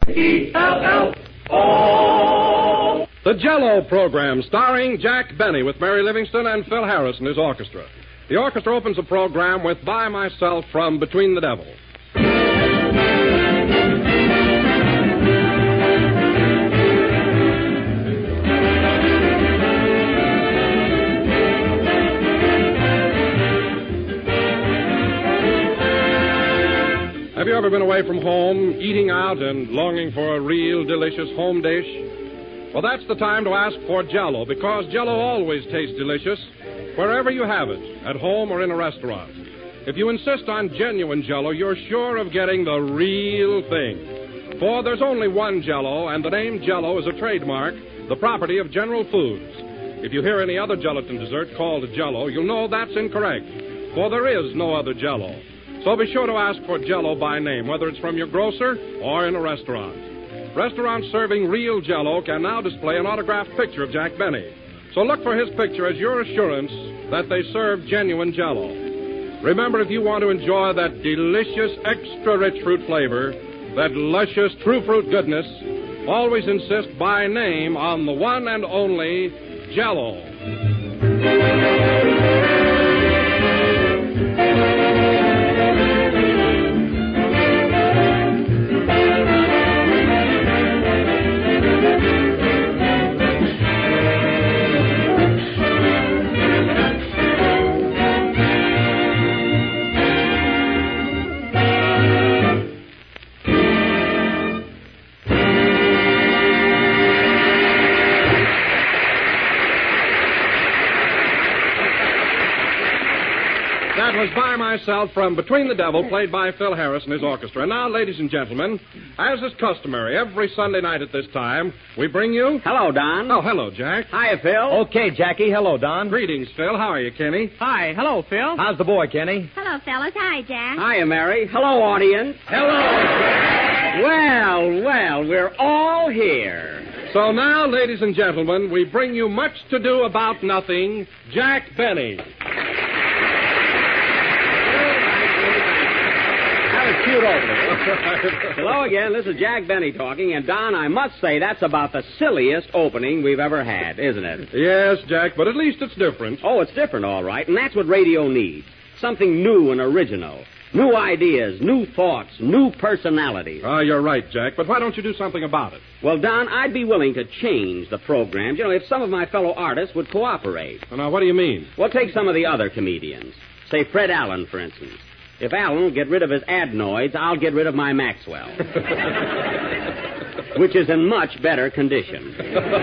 E-L-L-O. The Jell-O program, starring Jack Benny with Mary Livingston and Phil Harris and his orchestra. The orchestra opens the program with By Myself from Between the Devil. Have you ever been away from home, eating out and longing for a real delicious home dish? Well, that's the time to ask for Jell-O, because Jell-O always tastes delicious wherever you have it, at home or in a restaurant. If you insist on genuine Jell-O, you're sure of getting the real thing. For there's only one Jell-O, and the name Jell-O is a trademark, the property of General Foods. If you hear any other gelatin dessert called Jell-O, you'll know that's incorrect, for there is no other Jell-O. So be sure to ask for Jell-O by name, whether it's from your grocer or in a restaurant. Restaurants serving real Jell-O can now display an autographed picture of Jack Benny. So look for his picture as your assurance that they serve genuine Jell-O. Remember, if you want to enjoy that delicious, extra-rich fruit flavor, that luscious true fruit goodness, always insist by name on the one and only Jell-O. That was By Myself from Between the Devil, played by Phil Harris and his orchestra. And now, ladies and gentlemen, as is customary, every Sunday night at this time, we bring you... Hello, Don. Oh, hello, Jack. Hiya, Phil. Okay, Jackie. Hello, Don. Greetings, Phil. How are you, Kenny? Hi. Hello, Phil. How's the boy, Kenny? Hello, fellas. Hi, Jack. Hiya, Mary. Hello, audience. Hello. Well, we're all here. So now, ladies and gentlemen, we bring you much to do about nothing, Jack Benny. Cute opening. Hello again, this is Jack Benny talking, and Don, I must say that's about the silliest opening we've ever had, isn't it? Yes, Jack, but at least it's different. Oh, it's different, all right, and that's what radio needs. Something new and original. New ideas, new thoughts, new personalities. You're right, Jack, but why don't you do something about it? Well, Don, I'd be willing to change the programs, if some of my fellow artists would cooperate. Now, what do you mean? Well, take some of the other comedians. Say Fred Allen, for instance. If Allen will get rid of his adenoids, I'll get rid of my Maxwell. Which is in much better condition.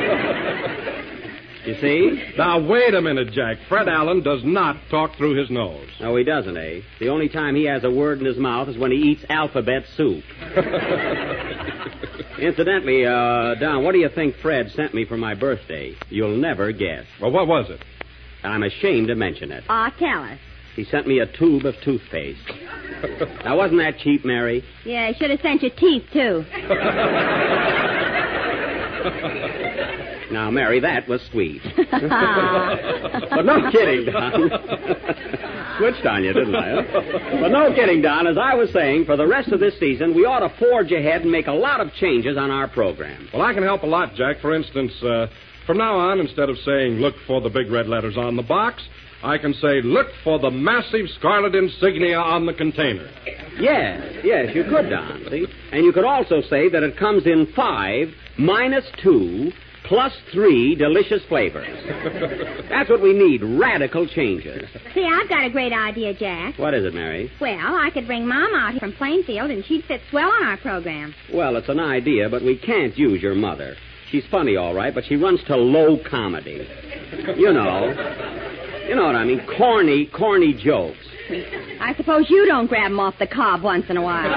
You see? Now, wait a minute, Jack. Fred Allen does not talk through his nose. No, he doesn't, eh? The only time he has a word in his mouth is when he eats alphabet soup. Incidentally, Don, what do you think Fred sent me for my birthday? You'll never guess. Well, what was it? I'm ashamed to mention it. Tell us. He sent me a tube of toothpaste. Now, wasn't that cheap, Mary? Yeah, he should have sent your teeth, too. Now, Mary, that was sweet. But no kidding, Don. Switched on you, didn't I? Huh? But no kidding, Don. As I was saying, for the rest of this season, we ought to forge ahead and make a lot of changes on our program. Well, I can help a lot, Jack. For instance, from now on, instead of saying, look for the big red letters on the box, I can say, look for the massive scarlet insignia on the container. Yes, you could, Don, see? And you could also say that it comes in 5 minus 2 plus 3 delicious flavors. That's what we need, radical changes. See, I've got a great idea, Jack. What is it, Mary? Well, I could bring Mom out here from Plainfield, and she'd fit swell on our program. Well, it's an idea, but we can't use your mother. She's funny, all right, but she runs to low comedy. You know what I mean? Corny jokes. I suppose you don't grab them off the cob once in a while.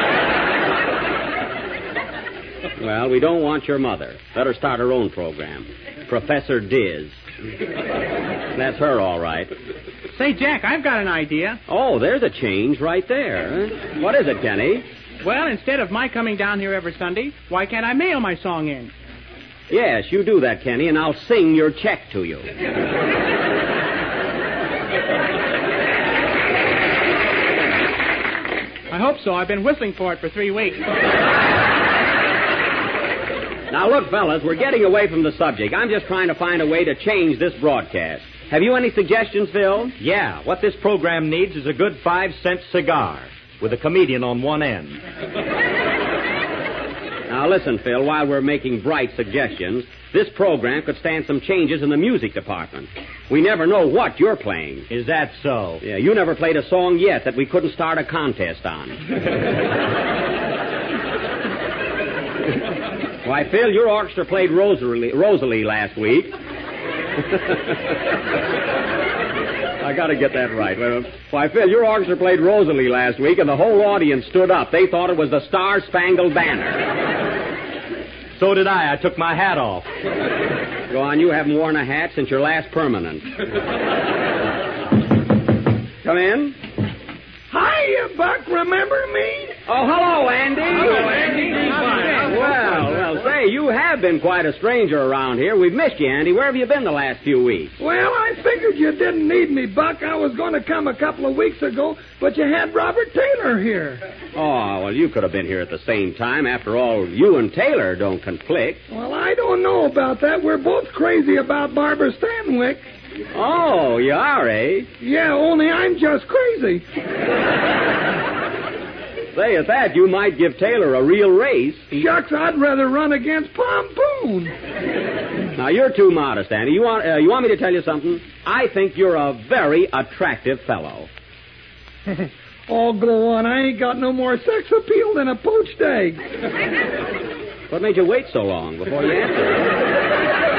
Well, we don't want your mother. Let her start her own program. Professor Diz. That's her, all right. Say, Jack, I've got an idea. Oh, there's a change right there. Huh? What is it, Kenny? Well, instead of my coming down here every Sunday, why can't I mail my song in? Yes, you do that, Kenny, and I'll sing your check to you. I hope so. I've been whistling for it for 3 weeks. Now, look, fellas, we're getting away from the subject. I'm just trying to find a way to change this broadcast. Have you any suggestions, Phil? Yeah, what this program needs is a good 5-cent cigar with a comedian on one end. Now, listen, Phil, while we're making bright suggestions, this program could stand some changes in the music department. We never know what you're playing. Is that so? Yeah, you never played a song yet that we couldn't start a contest on. Why, Phil, your orchestra played Rosalie last week. I got to get that right. Why, Phil, your orchestra played Rosalie last week, and the whole audience stood up. They thought it was the Star-Spangled Banner. So did I. I took my hat off. Go on, you haven't worn a hat since your last permanent. Come in. Hiya, Buck. Remember me? Oh, hello, Andy. Hello, Andy. Well, say, you have been quite a stranger around here. We've missed you, Andy. Where have you been the last few weeks? Well, I figured you didn't need me, Buck. I was going to come a couple of weeks ago, but you had Robert Taylor here. Oh, well, you could have been here at the same time. After all, you and Taylor don't conflict. Well, I don't know about that. We're both crazy about Barbara Stanwyck. Oh, you are, eh? Yeah, only I'm just crazy. Say, at that, you might give Taylor a real race. Shucks, I'd rather run against Pompoon. Now, you're too modest, Andy. You want me to tell you something? I think you're a very attractive fellow. Oh, go on. I ain't got no more sex appeal than a poached egg. What made you wait so long before you answered?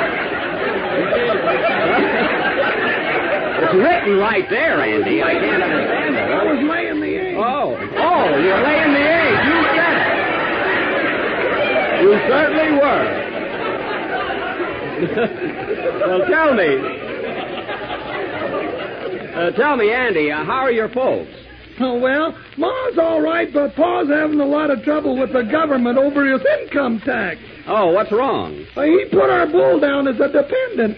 It's written right there, Andy. I can't understand it. I was laying the egg. Oh, you're laying the egg. You said it. You certainly were. Well, tell me, Andy, how are your folks? Oh, well, Ma's all right, but Pa's having a lot of trouble with the government over his income tax. Oh, what's wrong? He put our bull down as a dependent.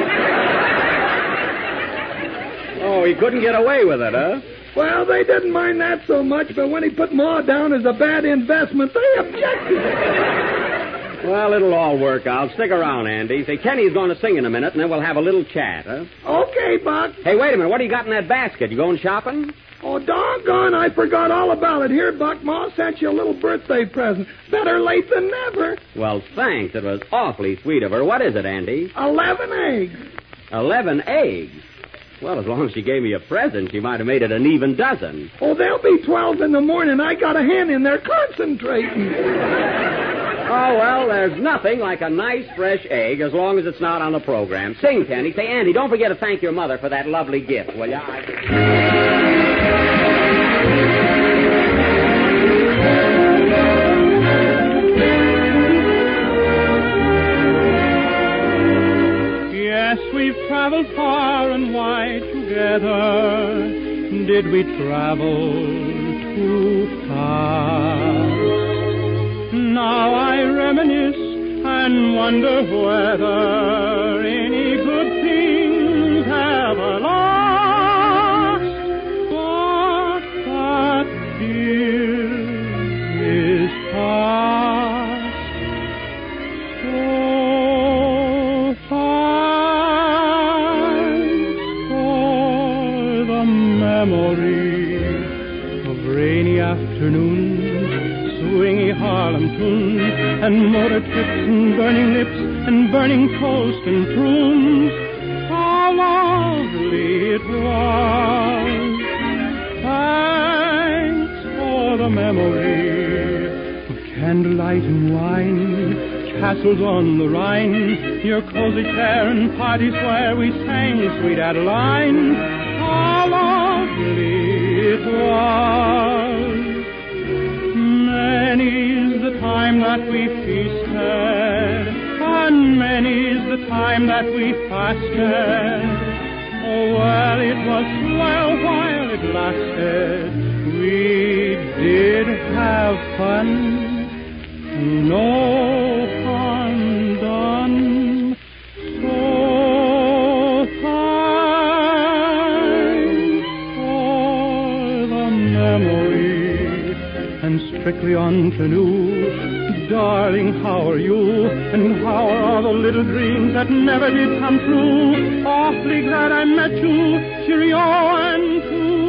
Oh, he couldn't get away with it, huh? Well, they didn't mind that so much, but when he put Ma down as a bad investment, they objected. Well, it'll all work out. Stick around, Andy. Say, Kenny's going to sing in a minute, and then we'll have a little chat, huh? Okay, Buck. Hey, wait a minute. What do you got in that basket? You going shopping? Oh, doggone, I forgot all about it. Here, Buck, Ma sent you a little birthday present. Better late than never. Well, thanks. It was awfully sweet of her. What is it, Andy? 11 eggs. 11 eggs? Well, as long as she gave me a present, she might have made it an even dozen. Oh, there'll be 12 in the morning. I got a hen in there concentrating. Oh, well, there's nothing like a nice, fresh egg as long as it's not on the program. Sing, Kenny. Say, Andy, don't forget to thank your mother for that lovely gift, will you? Yes, we've traveled far and wide together. Did we travel too far? Now I reminisce and wonder whether any good things ever lost. But that dear is past. So thanks for the memory of rainy afternoons, swingy Harlem tunes, and motor trips and burning lips and burning toast and prunes. How lovely it was. Thanks for the memory of candlelight and wine, castles on the Rhine, your cozy chair and parties where we sang Sweet Adeline. How lovely it was. Many's the time that we feasted, and many's the time that we fasted. Oh, well, it was swell while it lasted. We did have fun, no harm done. So thanks for the memory, and strictly on canoe, darling, how are you? And how are all the little dreams that never did come true? Awfully glad I met you, cheerio and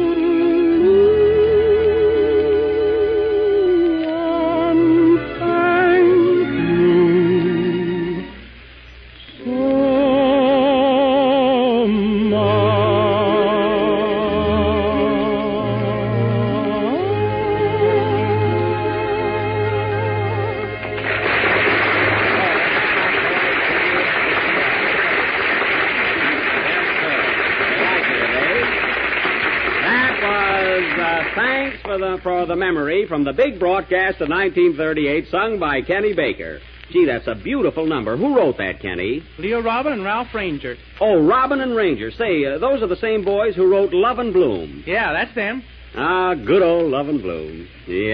for the memory from the big broadcast of 1938, sung by Kenny Baker. Gee, that's a beautiful number. Who wrote that, Kenny? Leo Robin and Ralph Ranger. Oh, Robin and Ranger. Say, those are the same boys who wrote Love and Bloom. Yeah, that's them. Ah, good old Love and Bloom.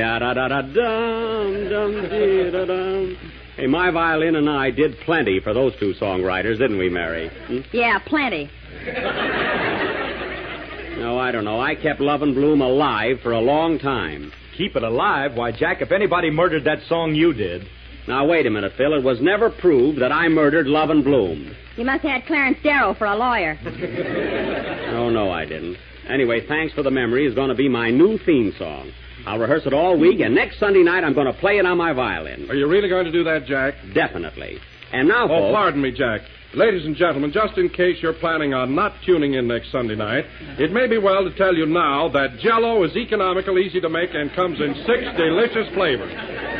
Ya-da-da-da-dum-dum-dee-da-dum. Hey, my violin and I did plenty for those two songwriters, didn't we, Mary? Yeah, plenty. No, I don't know. I kept Love and Bloom alive for a long time. Keep it alive? Why, Jack, if anybody murdered that song, you did. Now, wait a minute, Phil. It was never proved that I murdered Love and Bloom. You must have had Clarence Darrow for a lawyer. Oh, no, I didn't. Anyway, Thanks for the Memory is going to be my new theme song. I'll rehearse it all week, and next Sunday night I'm going to play it on my violin. Are you really going to do that, Jack? Definitely. And now, folks... Oh, pardon me, Jack. Ladies and gentlemen, just in case you're planning on not tuning in next Sunday night, it may be well to tell you now that Jell-O is economical, easy to make, and comes in 6 delicious flavors.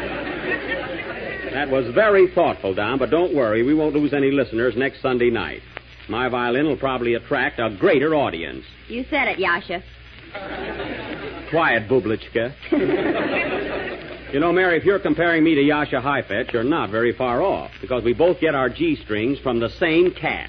That was very thoughtful, Don, but don't worry. We won't lose any listeners next Sunday night. My violin will probably attract a greater audience. You said it, Yasha. Quiet, Bublichka. You know, Mary, if you're comparing me to Yasha Heifetz, you're not very far off, because we both get our G strings from the same cat.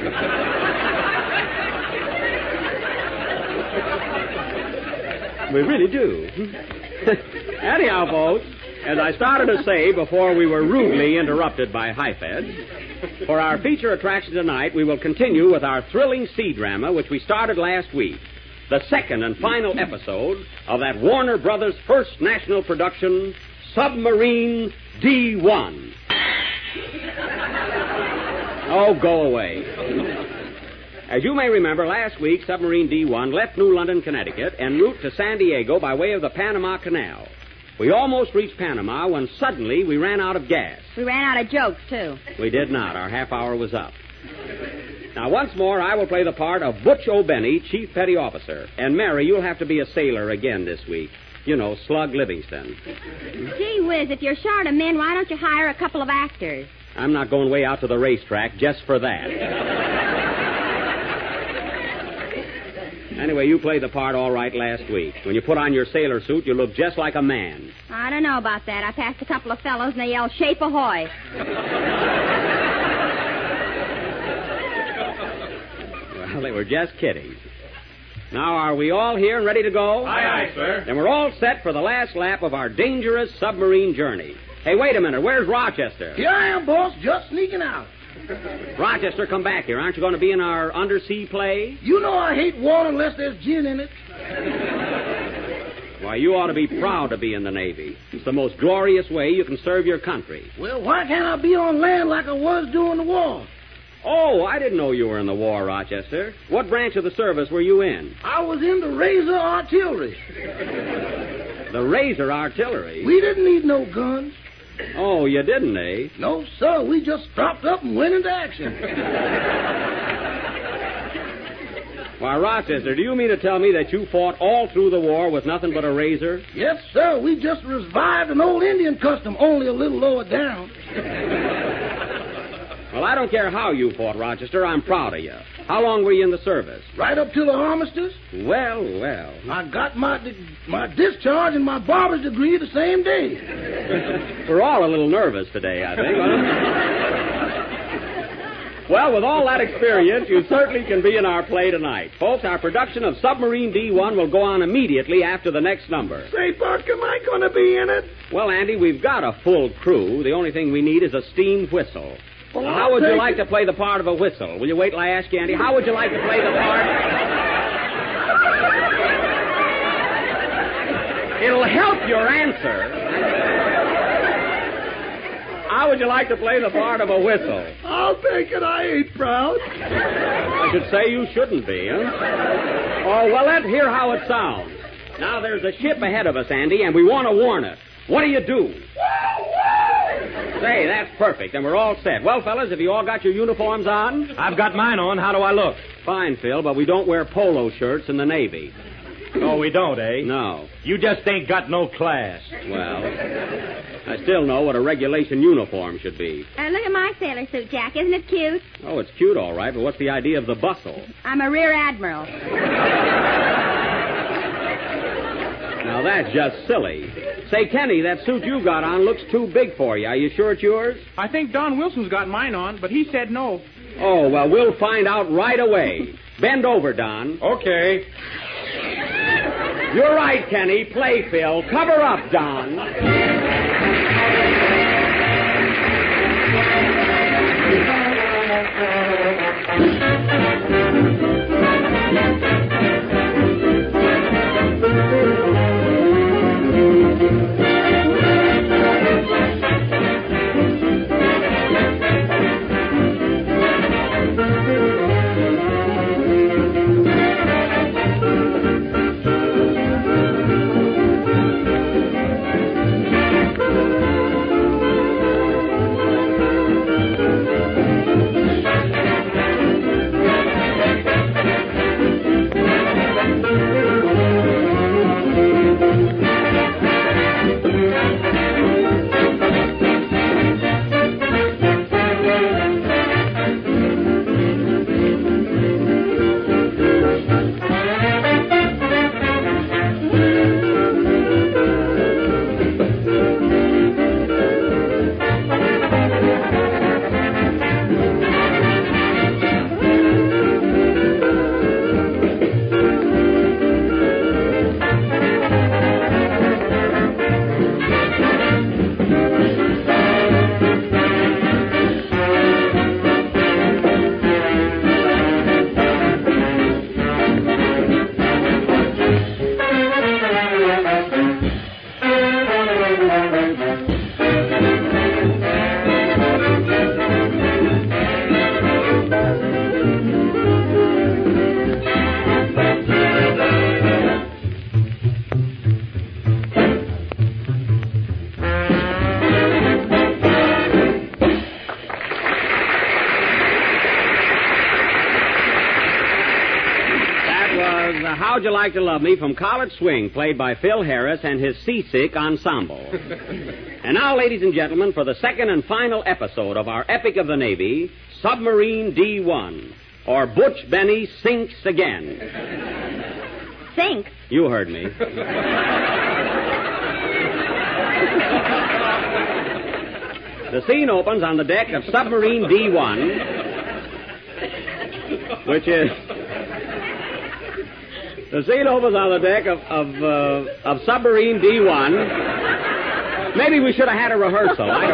We really do. Anyhow, folks, as I started to say before we were rudely interrupted by Heifetz, for our feature attraction tonight, we will continue with our thrilling sea drama, which we started last week. The second and final episode of that Warner Brothers' first national production, Submarine D1. Oh, go away. As you may remember, last week, Submarine D1 left New London, Connecticut, en route to San Diego by way of the Panama Canal. We almost reached Panama when suddenly we ran out of gas. We ran out of jokes, too. We did not. Our half hour was up. Now, once more, I will play the part of Butch O'Benny, Chief Petty Officer. And, Mary, you'll have to be a sailor again this week. You know, Slug Livingston. Gee whiz, if you're short of men, why don't you hire a couple of actors? I'm not going way out to the racetrack just for that. Anyway, you played the part all right last week. When you put on your sailor suit, you look just like a man. I don't know about that. I passed a couple of fellows, and they yelled, "Shape ahoy." Well, they were just kidding. Now, are we all here and ready to go? Aye, aye, sir. Then we're all set for the last lap of our dangerous submarine journey. Hey, wait a minute. Where's Rochester? Here I am, boss, just sneaking out. Rochester, come back here. Aren't you going to be in our undersea play? You know I hate water unless there's gin in it. Why, you ought to be proud to be in the Navy. It's the most glorious way you can serve your country. Well, why can't I be on land like I was during the war? Oh, I didn't know you were in the war, Rochester. What branch of the service were you in? I was in the Razor Artillery. The Razor Artillery? We didn't need no guns. Oh, you didn't, eh? No, sir. We just stopped up and went into action. Why, Rochester, do you mean to tell me that you fought all through the war with nothing but a razor? Yes, sir. We just revived an old Indian custom, only a little lower down. Well, I don't care how you fought, Rochester. I'm proud of you. How long were you in the service? Right up to the armistice. Well, well. I got my discharge and my barber's degree the same day. We're all a little nervous today, I think. Well, with all that experience, you certainly can be in our play tonight. Folks, our production of Submarine D1 will go on immediately after the next number. Say, Buck, am I going to be in it? Well, Andy, we've got a full crew. The only thing we need is a steam whistle. Well, now, how would you like to play the part of a whistle? Will you wait till I ask you, Andy? How would you like to play the part? It'll help your answer. how would you like to play the part of a whistle? I'll take it. I ain't proud. I should say you shouldn't be, huh? Oh, well, let's hear how it sounds. Now, there's a ship ahead of us, Andy, and we want to warn it. What do you do? Say, that's perfect, and we're all set. Well, fellas, have you all got your uniforms on? I've got mine on. How do I look? Fine, Phil, but we don't wear polo shirts in the Navy. Oh, we don't, eh? No. You just ain't got no class. Well, I still know what a regulation uniform should be. Look at my sailor suit, Jack. Isn't it cute? Oh, it's cute, all right, but what's the idea of the bustle? I'm a rear admiral. Now, that's just silly. Say, Kenny, that suit you got on looks too big for you. Are you sure it's yours? I think Don Wilson's got mine on, but he said no. Oh, well, we'll find out right away. Bend over, Don. Okay. You're right, Kenny. Play, Phil. Cover up, Don. How'd You Like to Love Me from College Swing, played by Phil Harris and his Seasick Ensemble. And now, ladies and gentlemen, for the second and final episode of our Epic of the Navy, Submarine D1, or Butch Benny Sinks Again. Sink? You heard me. The scene opens on the deck of Submarine D1, which is... The scene opens on the deck of Submarine D1. Maybe we should have had a rehearsal. I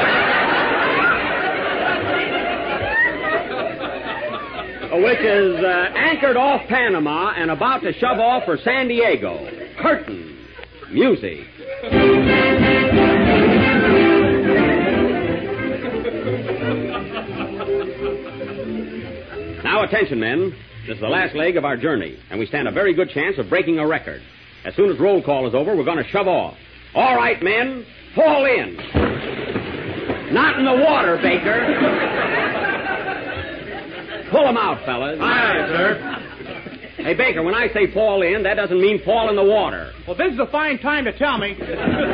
don't know. Which is anchored off Panama and about to shove off for San Diego. Curtain. Music. Now, attention, men. This is the last leg of our journey, and we stand a very good chance of breaking a record. As soon as roll call is over, we're going to shove off. All right, men, fall in. Not in the water, Baker. Pull them out, fellas. Aye, sir. Hey, Baker, when I say fall in, that doesn't mean fall in the water. Well, this is a fine time to tell me.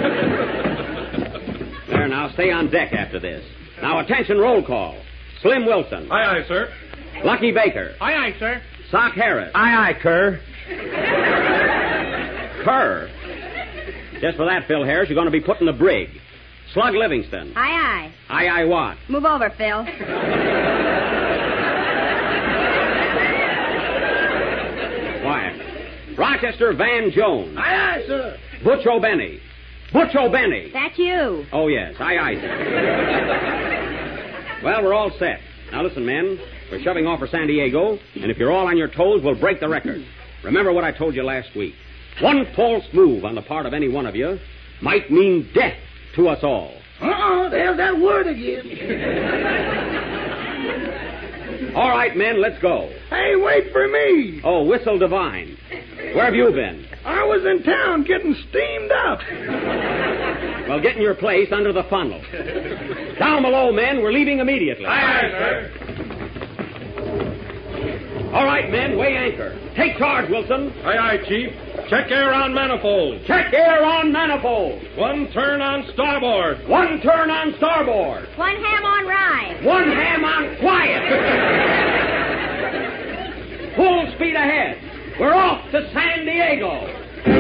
There, now, stay on deck after this. Now, attention, roll call. Slim Wilson. Aye, aye, sir. Lucky Baker. Aye, aye, sir. Sock Harris. Aye, aye, Kerr. Kerr. Just for that, Phil Harris, you're going to be put in the brig. Slug Livingston. Aye, aye. Aye, aye, what? Move over, Phil. Quiet. Rochester Van Jones. Aye, aye, sir. Butch O'Benny. Butch O'Benny. That's you. Oh, yes. Aye, aye, sir. Well, we're all set. Now, listen, men. We're shoving off for San Diego, and if you're all on your toes, we'll break the record. Remember what I told you last week. One false move on the part of any one of you might mean death to us all. There's that word again. All right, men, let's go. Hey, wait for me. Oh, Whistle Divine. Where have you been? I was in town getting steamed up. Well, get in your place under the funnel. Down below, men. We're leaving immediately. Aye, sir. All right, men, weigh anchor. Take charge, Wilson. Aye, aye, Chief. Check air on manifold. Check air on manifold. One turn on starboard. One turn on starboard. One ham on rye. One ham on quiet. Full speed ahead. We're off to San Diego.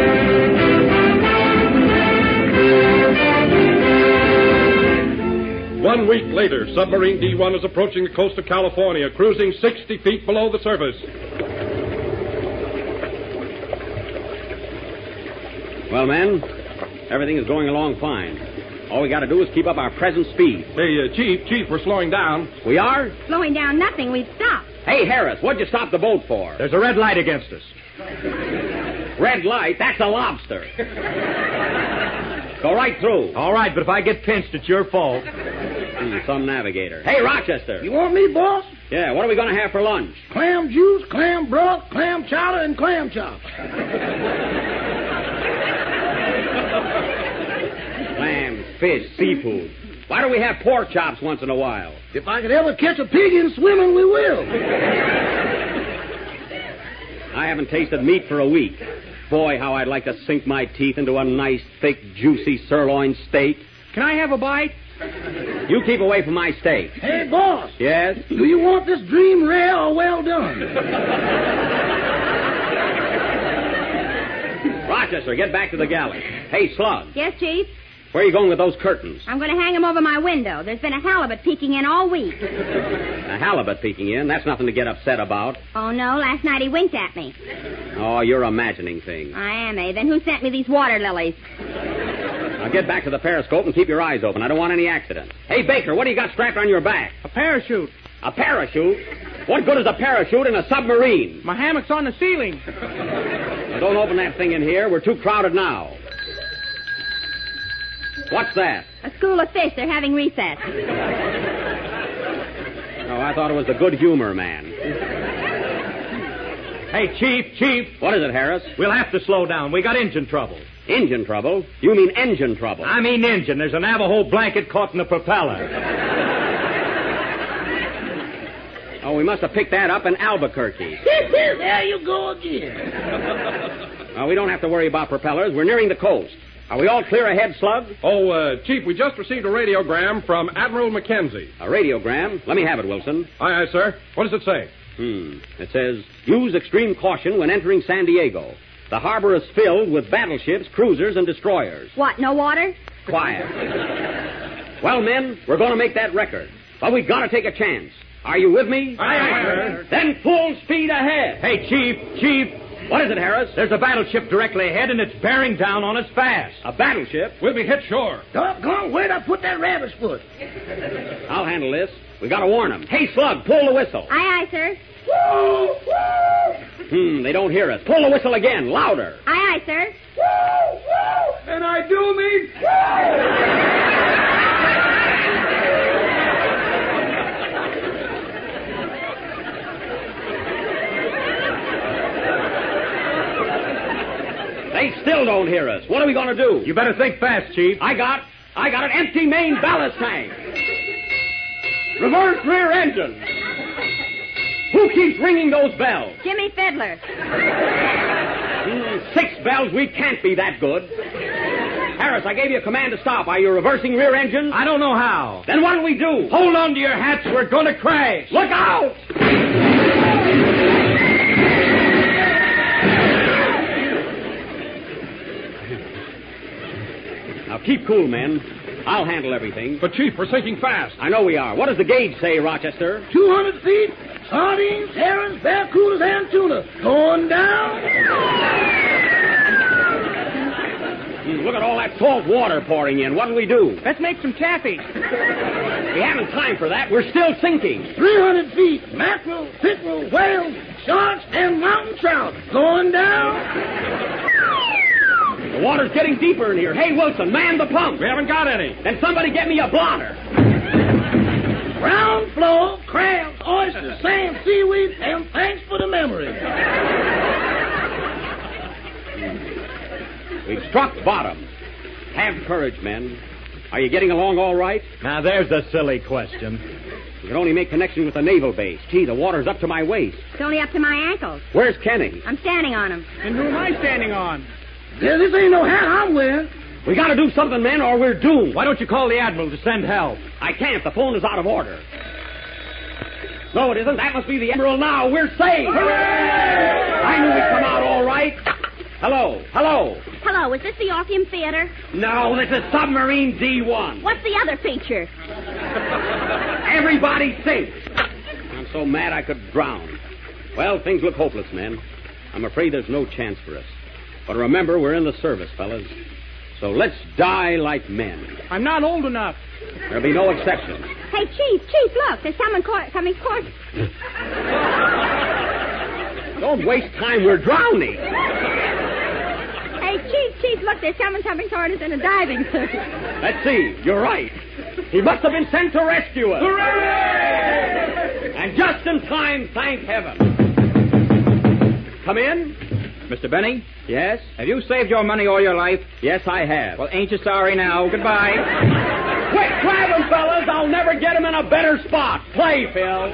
1 week later, submarine D1 is approaching the coast of California, cruising 60 feet below the surface. Well, men, everything is going along fine. All we got to do is keep up our present speed. Hey, Chief, we're slowing down. We are? Slowing down nothing. We've stopped. Hey, Harris, what'd you stop the boat for? There's a red light against us. Red light? That's a lobster. Go right through. All right, but if I get pinched, it's your fault. Some navigator. Hey, Rochester. You want me, boss? Yeah, what are we going to have for lunch? Clam juice, clam broth, clam chowder, and clam chops. Lamb, fish, seafood. Why don't we have pork chops once in a while? If I could ever catch a pig in swimming, we will. I haven't tasted meat for a week. Boy, how I'd like to sink my teeth into a nice, thick, juicy sirloin steak. Can I have a bite? You keep away from my steak. Hey, boss. Yes? Do you want this dream rare or well done? Rochester, get back to the galley. Hey, Slug, Yes, Chief? where are you going with those curtains? I'm going to hang them over my window. There's been a halibut peeking in all week. A halibut peeking in. That's nothing to get upset about. Oh, no. Last night he winked at me. Oh, you're imagining things. I am, eh? Then who sent me these water lilies? Now get back to the periscope and keep your eyes open. I don't want any accidents. Hey, Baker, what do you got strapped on your back? A parachute. A parachute? What good is a parachute in a submarine? My hammock's on the ceiling. Now, don't open that thing in here. We're too crowded now. What's that? A school of fish. They're having recess. Oh, I thought it was the good humor man. Hey, Chief. What is it, Harris? We'll have to slow down. We got engine trouble. Engine trouble? You mean engine trouble? I mean engine. There's a Navajo blanket caught in the propeller. Oh, we must have picked that up in Albuquerque. There you go again. We don't have to worry about propellers. We're nearing the coast. Are we all clear ahead, Slug? Oh, Chief, we just received a radiogram from Admiral Mackenzie. A radiogram? Let me have it, Wilson. Aye, aye, sir. What does it say? It says, use extreme caution when entering San Diego. The harbor is filled with battleships, cruisers, and destroyers. What, no water? Quiet. Well, men, we're going to make that record. But we've got to take a chance. Are you with me? Aye, aye, sir. Then full speed ahead. Hey, Chief. What is it, Harris? There's a battleship directly ahead, and it's bearing down on us fast. A battleship? We'll be hit shore. Doggone, where'd I put that rabbit's foot? I'll handle this. We got to warn them. Hey, Slug, pull the whistle. Aye, aye, sir. Woo! Woo! They don't hear us. Pull the whistle again, louder. Aye, aye, sir. Woo! Woo! And I do mean They still don't hear us. What are we going to do? You better think fast, Chief. I got an empty main ballast tank. Reverse rear engine. Who keeps ringing those bells? Jimmy Fiddler. 6 bells. We can't be that good. Harris, I gave you a command to stop. Are you reversing rear engine? I don't know how. Then what'll we do? Hold on to your hats. We're going to crash. Look out! Now, keep cool, men. I'll handle everything. But, Chief, we're sinking fast. I know we are. What does the gauge say, Rochester? 200 feet, sardines, herons, barracudas, and tuna. Going down. Look at all that salt water pouring in. What'll we do? Let's make some taffy. We haven't time for that. We're still sinking. 300 feet, mackerel, pickerel, whales, sharks, and mountain trout. Going down. The water's getting deeper in here. Hey, Wilson, man the pump. We haven't got any. Then somebody get me a blotter. Ground floor, crabs, oysters, sand, seaweed, and thanks for the memory. We've struck bottom. Have courage, men. Are you getting along all right? Now, there's a silly question. We can only make connection with the naval base. Gee, the water's up to my waist. It's only up to my ankles. Where's Kenny? I'm standing on him. And who am I standing on? Yeah, this ain't no hat I'm wearing. We gotta do something, men, or we're doomed. Why don't you call the Admiral to send help? I can't. The phone is out of order. No, it isn't. That must be the Admiral now. We're saved. Hooray! I knew we'd come out all right. Hello. Hello, is this the Orpheum Theater? No, this is Submarine D1. What's the other feature? Everybody sinks. I'm so mad I could drown. Well, things look hopeless, men. I'm afraid there's no chance for us. But remember, we're in the service, fellas. So let's die like men. I'm not old enough. There'll be no exceptions. Hey, Chief, look. There's someone coming course. Don't waste time. We're drowning. Hey, Chief, look. There's someone coming toward us in a diving suit. Let's see. You're right. He must have been sent to rescue us. Hooray! And just in time, thank heaven. Come in. Mr. Benny? Yes? Have you saved your money all your life? Yes, I have. Well, ain't you sorry now? Goodbye. Quick, grab him, fellas. I'll never get him in a better spot. Play, Phil.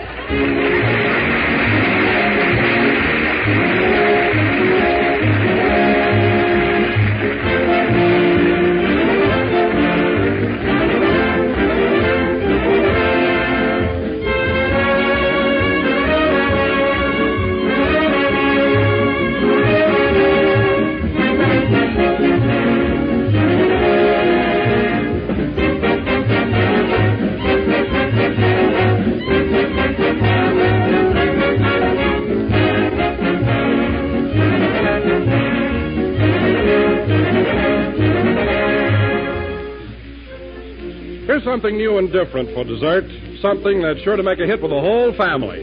Here's something new and different for dessert. Something that's sure to make a hit with the whole family.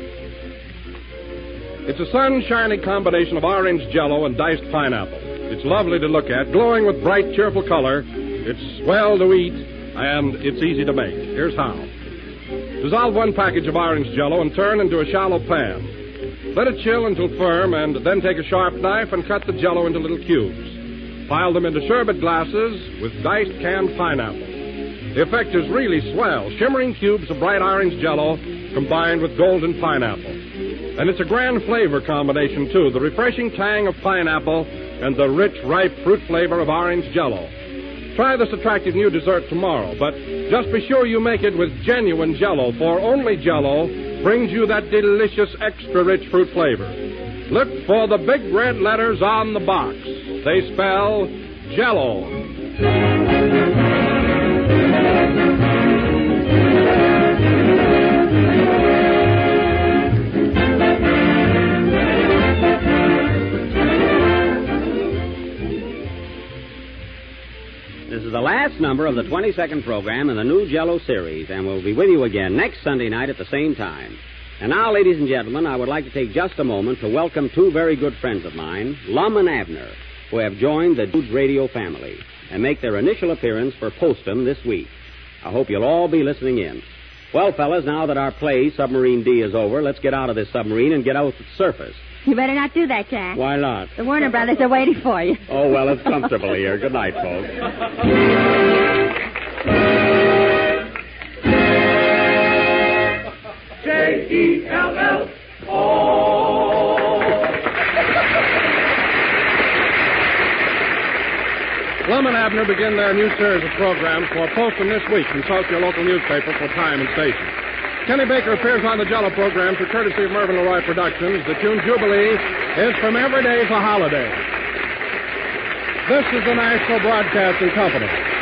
It's a sunshiny combination of orange Jell-O and diced pineapple. It's lovely to look at, glowing with bright, cheerful color. It's swell to eat, and it's easy to make. Here's how. Dissolve 1 package of orange Jell-O and turn into a shallow pan. Let it chill until firm, and then take a sharp knife and cut the Jell-O into little cubes. Pile them into sherbet glasses with diced canned pineapple. The effect is really swell. Shimmering cubes of bright orange Jell-O combined with golden pineapple. And it's a grand flavor combination, too. The refreshing tang of pineapple and the rich, ripe fruit flavor of orange Jell-O. Try this attractive new dessert tomorrow, but just be sure you make it with genuine Jell-O, for only Jell-O brings you that delicious, extra-rich fruit flavor. Look for the big red letters on the box. They spell Jell-O. This is the last number of the 22nd program in the new Jell-O series, and we'll be with you again next Sunday night at the same time. And now, ladies and gentlemen, I would like to take just a moment to welcome 2 very good friends of mine, Lum and Abner, who have joined the Dudes Radio family and make their initial appearance for Postum this week. I hope you'll all be listening in. Well, fellas, now that our play, Submarine D, is over, let's get out of this submarine and get out to the surface. You better not do that, Jack. Why not? The Warner Brothers are waiting for you. Oh, well, it's comfortable here. Good night, folks. Lum and Abner begin their new series of programs for Postum this week. Consult your local newspaper for time and station. Kenny Baker appears on the Jell-O program through courtesy of Mervyn LeRoy Productions. The tune Jubilee is From Every Day's a Holiday. This is the National Broadcasting Company.